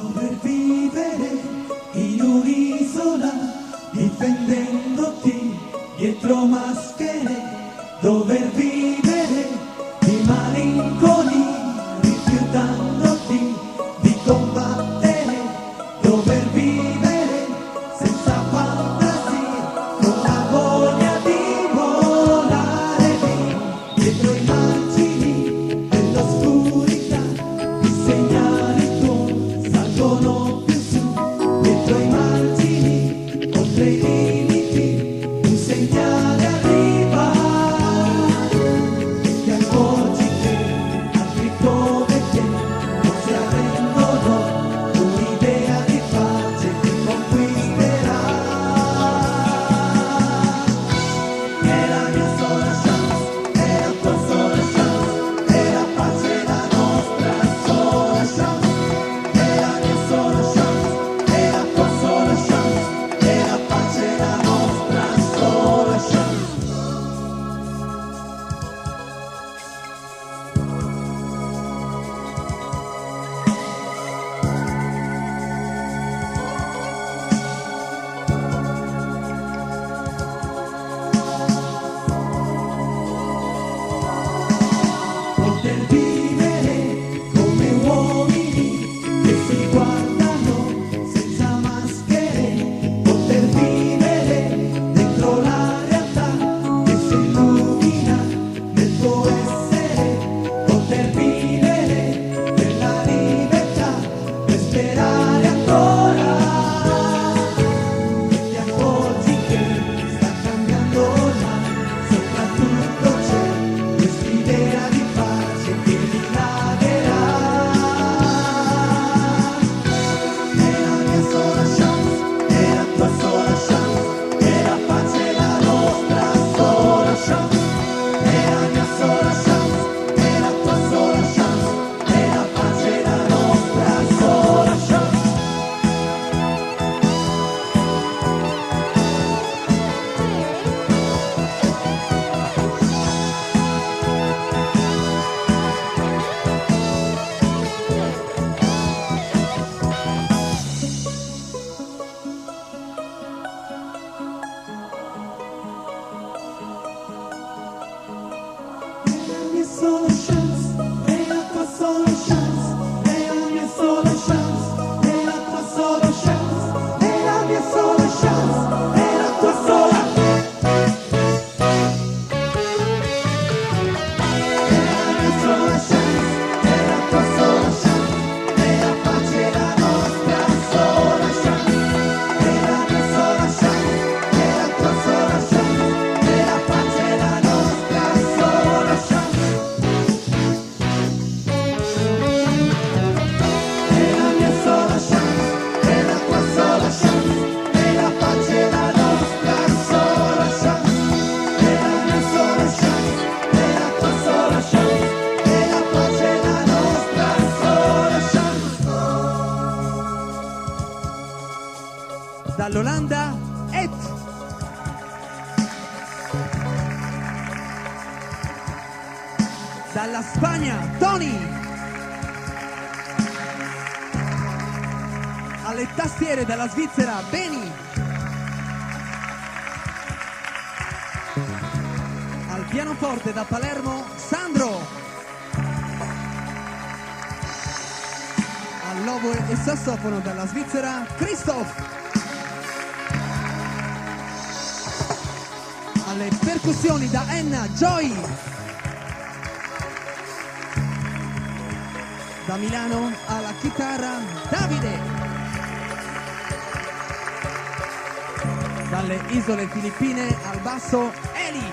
dover vivere in un'isola, difendendoti dietro maschere, dover vivere di malinconia, rifiutandoti di combattere, dover vivere senza fantasia, con la voglia di volare via, dietro i margini dell'oscurità, i segnali tuoi salgono più su, dietro i margini, oltre i limiti, un segnale arriva, e ti accorgi che altri come te non si arrendono, un'idea di pace ti conquisterà. È la mia sola chance, è la tua sola chance, è la pace la nostra sola chance. È la mia sola chance, è la tua sola chance, è la pace la nostra sola chance. Poter vivere come uomini che si guardano senza maschere, poter vivere dentro la realtà che si illumina nel tuo essere, poter vivere nella libertà per sperare ancora, e ti accorgi che sta cambiando ormai, soprattutto c'è quest'idea di pace che dilagherà. È la mia sola chance, è la tua sola chance, è la pace la nostra sola chance. È la mia sola chance, è la tua sola chance, è la pace la nostra sola chance. È la mia sola chance, è la tua sola chance, è la mia sola chance, è la tua sola chance, è la mia sola chance, è la tua sola. È la mia sola chance, è la tua sola chance, è la pace la nostra sola chance. È la mia sola chance, è la tua sola chance, è la pace la nostra sola chance. È la mia sola chance, è la tua sola chance, è la pace la nostra sola chance. È la mia sola chance, è la tua sola chance, è la pace la nostra sola chance. Dall'Olanda, Ed. Dalla Spagna, Tony. Alle tastiere dalla Svizzera, Beni. Al pianoforte da Palermo, Sandro. All'oboe e sassofono dalla Svizzera, Christoph. Alle percussioni da Enna, Joy. Da Milano alla chitarra, Davide. Dalle isole filippine al basso, Eli.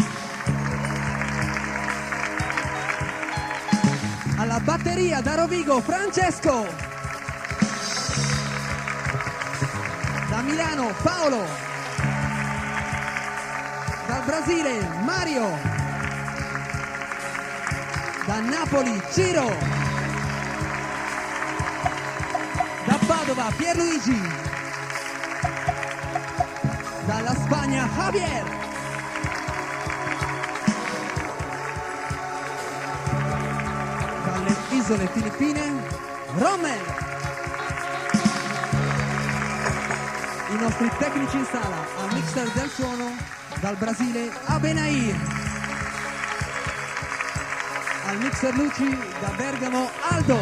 Alla batteria da Rovigo, Francesco. Da Milano, Paolo. Dal Brasile, Mario. Da Napoli, Ciro. Da Padova, Pierluigi. Dalla Spagna, Javier. Dalle isole filippine, Rommel. i nostri tecnici in sala, al mixer del suono dal Brasile Abenair, al mixer luci da Bergamo Aldo,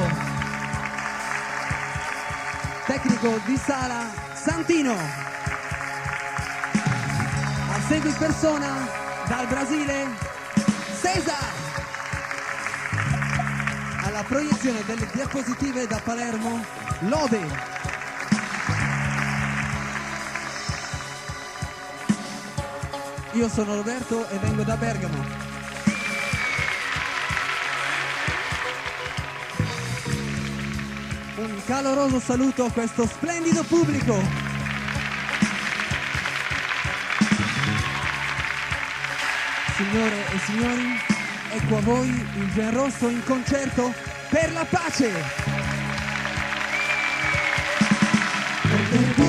tecnico di sala Santino, al seguito in persona dal Brasile Cesar, alla proiezione delle diapositive da Palermo Lode. Io sono Roberto e vengo da Bergamo. Un caloroso saluto a questo splendido pubblico. Signore e signori, ecco a voi il Gen Rosso in concerto per la pace.